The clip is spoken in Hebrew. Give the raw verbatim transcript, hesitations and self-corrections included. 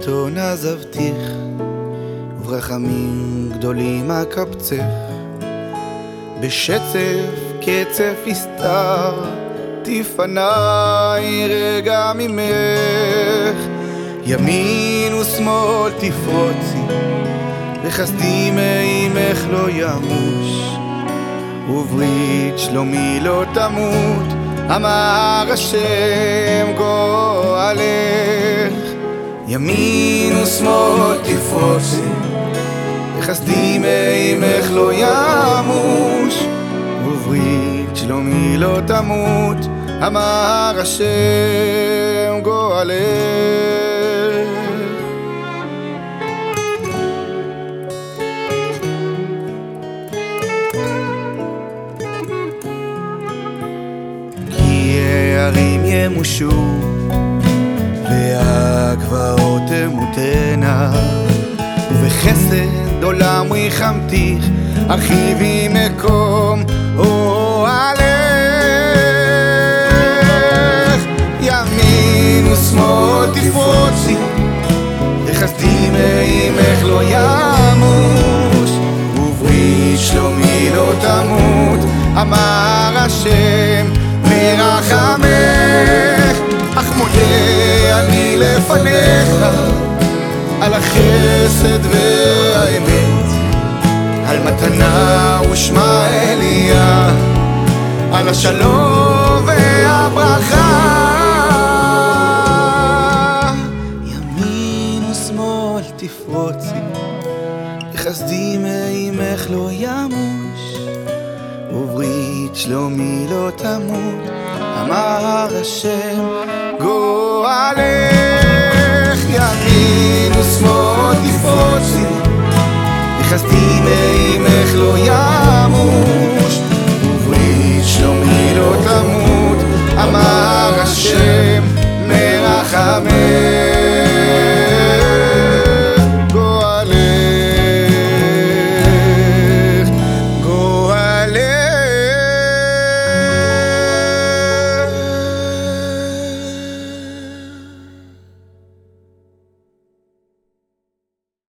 בטון עזבתיך, וברחמים גדולים אקבצך. בשצף קצף הסתר, תפניי רגע ממך. ימין ושמאל תפרוצי, וחסדי מעמך לא ימוש. וברית שלומי לא תמות, אמר השם גואלך. ימין ושמאל תפרוצי, וחסדי מעמך לא ימוש. וברית שלומי לא תמות, אמר השם גואלך. כי הערים ימושו והגבעות תמותנה, ובחסד עולם ריחמתיך, הרחיבי מקום אוהלך. ימין ושמאל תפרוצי, וחסדי מעמך לא ימוש. וברית שלומי לא תמות, אמר השם מרחמך. אך מודה אני לפניך על החסד והאמת, על מתנה ושמע אליה, על השלום והברכה. ימין ושמאל תפרוצי, וחסדי מעמך לא ימוש. וברית שלומי לא תמות, אמר השם גואלך. ימין ושמאל תפרוצי, וחסדי מעמך לא ימוש.